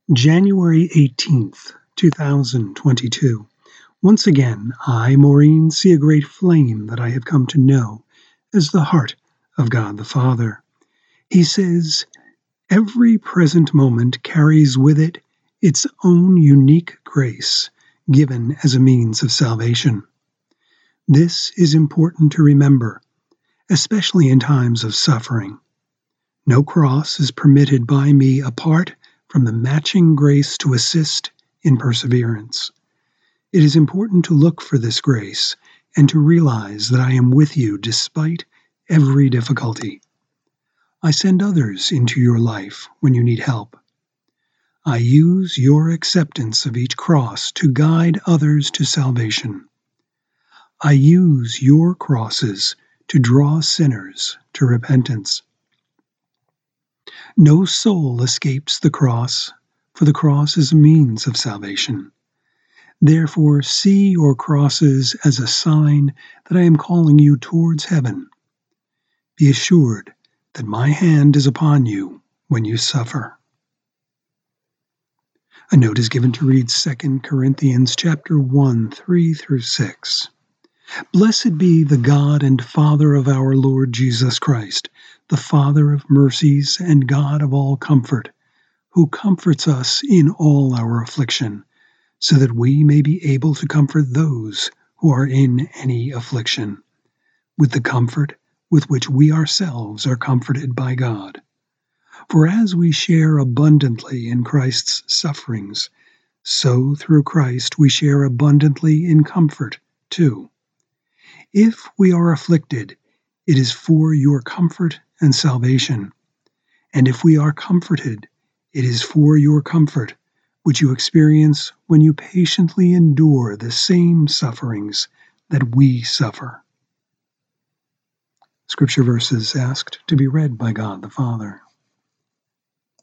January 18th, 2022. Once again, I, Maureen, see a great flame that I have come to know as the heart of God the Father. He says, every present moment carries with it its own unique grace, given as a means of salvation. This is important to remember, especially in times of suffering. No cross is permitted by me apart from the matching grace to assist in perseverance. It is important to look for this grace and to realize that I am with you despite every difficulty. I send others into your life when you need help. I use your acceptance of each cross to guide others to salvation. I use your crosses to draw sinners to repentance. No soul escapes the cross, for the cross is a means of salvation. Therefore, see your crosses as a sign that I am calling you towards heaven. Be assured that my hand is upon you when you suffer. A note is given to read 2 Corinthians chapter 1, 3 through 6. Blessed be the God and Father of our Lord Jesus Christ, the Father of mercies and God of all comfort, who comforts us in all our affliction, so that we may be able to comfort those who are in any affliction, with the comfort with which we ourselves are comforted by God. For as we share abundantly in Christ's sufferings, so through Christ we share abundantly in comfort too. If we are afflicted, it is for your comfort and salvation. And if we are comforted, it is for your comfort, which you experience when you patiently endure the same sufferings that we suffer. Scripture verses asked to be read by God the Father.